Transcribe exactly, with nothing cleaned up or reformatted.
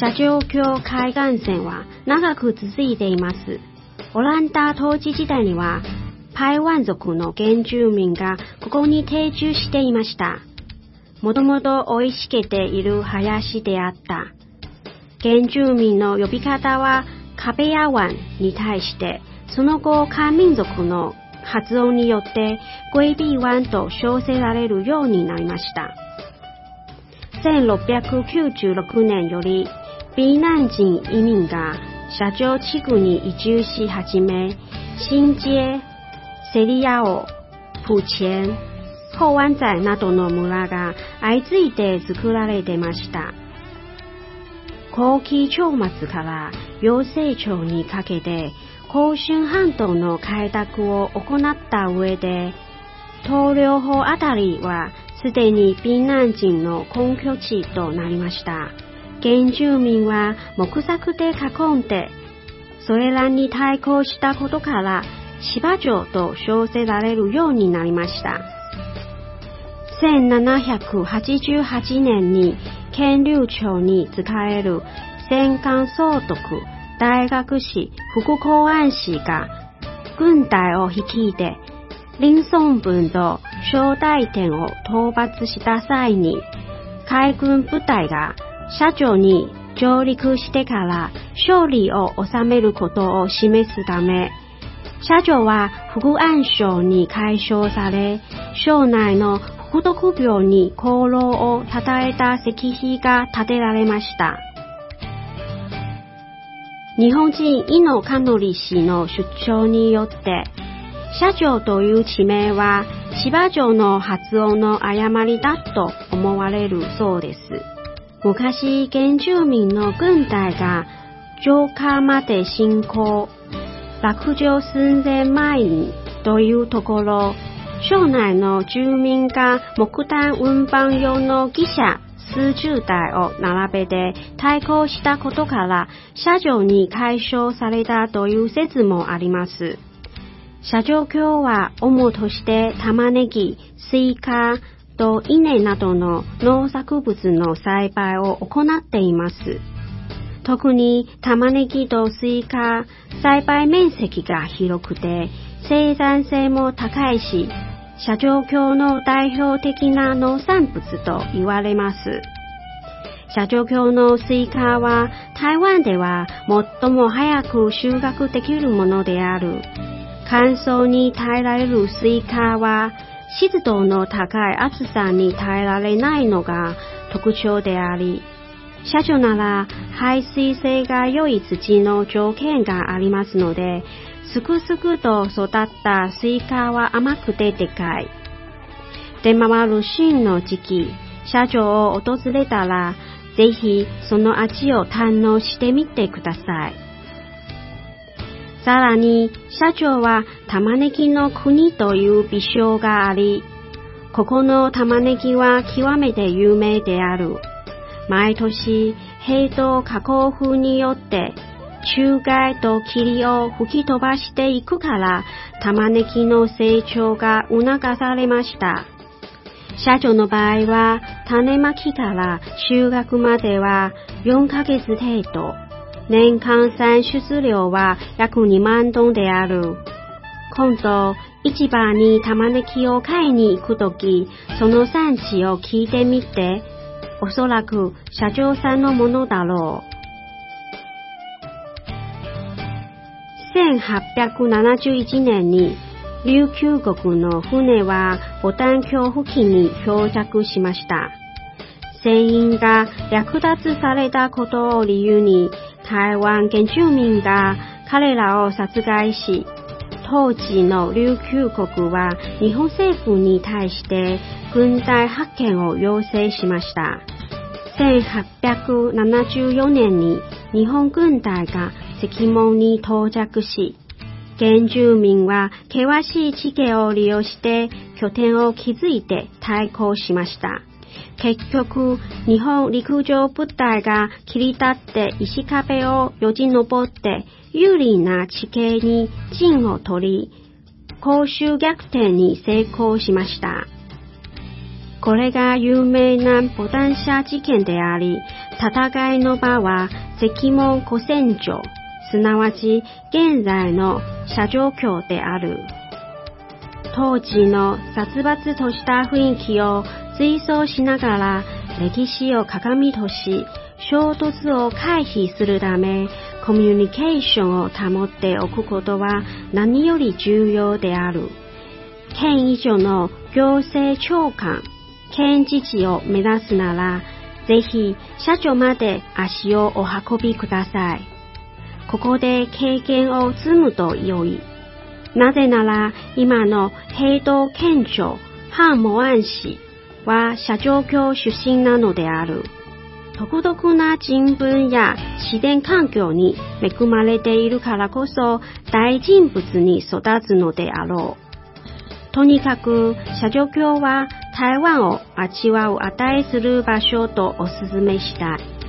斜上橋海岸線は長く続いています。オランダ統治時代には排湾族の原住民がここに定住していました。もともと生い茂っている林であった。原住民の呼び方はカベヤ湾に対して、その後漢民族の発音によってゴイビー湾と称せられるようになりました。せんろっぴゃくきゅうじゅうろくねんよりビーナン人移民が斜上地区に移住し始め、新街、セリアオ、プーチェン、ホワンザイなどの村が相次いで作られてました。後期長末から養成町にかけて甲春半島の開拓を行った上で、東陵堡あたりはすでにビーナン人の根拠地となりました。原住民は木柵で囲んで、それらに対抗したことから芝城と称せられるようになりました。せんななひゃくはちじゅうはちねんに検流庁に仕える戦艦総督大学士副公安士が軍隊を率いて林松文と正代店を討伐した際に、海軍部隊が斜上に上陸してから勝利を収めることを示すため、斜上は福安省に改称され、省内の福徳廟に功労を称えた石碑が建てられました。日本人井野香則氏の主張によって、斜上という地名は芝城の発音の誤りだと思われるそうです。昔、原住民の軍隊が城下まで侵攻、落城寸前前にというところ、省内の住民が木炭運搬用の汽車数十台を並べて対抗したことから斜上に改称されたという説もあります。斜上橋は主として玉ねぎ、スイカと稲などの農作物の栽培を行っています。特に玉ねぎとスイカ、栽培面積が広くて生産性も高いし、斜上橋の代表的な農産物と言われます。斜上橋のスイカは台湾では最も早く収穫できるものである。乾燥に耐えられるスイカは湿度の高い暑さに耐えられないのが特徴であり、斜上なら排水性が良い土の条件がありますので、すくすくと育ったスイカは甘くてでかい。出回る旬の時期、斜上を訪れたら、ぜひその味を堪能してみてください。さらに、斜上は玉ねぎの国という美称があり、ここの玉ねぎは極めて有名である。毎年、ヘイト加工風によって、虫害と霧を吹き飛ばしていくから、玉ねぎの成長が促されました。斜上の場合は、種まきから収穫まではよんかげつ程度。年間産出量は約にまんトンである。今度、市場に玉ねぎを買いに行くとき、その産地を聞いてみて、おそらく斜上産のものだろう。せんはっぴゃくななじゅういちねんに琉球国の船はボタン橋付近に漂着しました。船員が略奪されたことを理由に台湾原住民が彼らを殺害し、当時の琉球国は日本政府に対して軍隊派遣を要請しました。せんはっぴゃくななじゅうよねんに日本軍隊が関門に到着し、原住民は険しい地形を利用して拠点を築いて対抗しました。結局、日本陸上部隊が切り立って石壁をよじ登って有利な地形に陣を取り、攻守逆転に成功しました。 これが有名なボタン社事件であり、戦いの場は関門古戦場、すなわち現在の社上京である。当時の殺伐とした雰囲気を追想しながら、歴史を鏡とし、衝突を回避するため、コミュニケーションを保っておくことは何より重要である。県以上の行政長官、県知事を目指すなら、ぜひ社長まで足をお運びください。ここで経験を積むと良い。なぜなら、今の平等県庁、ハンモアン氏は社上京出身なのである。独特な人文や自然環境に恵まれているからこそ大人物に育つのであろう。とにかく社上京は台湾を味わう値する場所とお勧めしたい。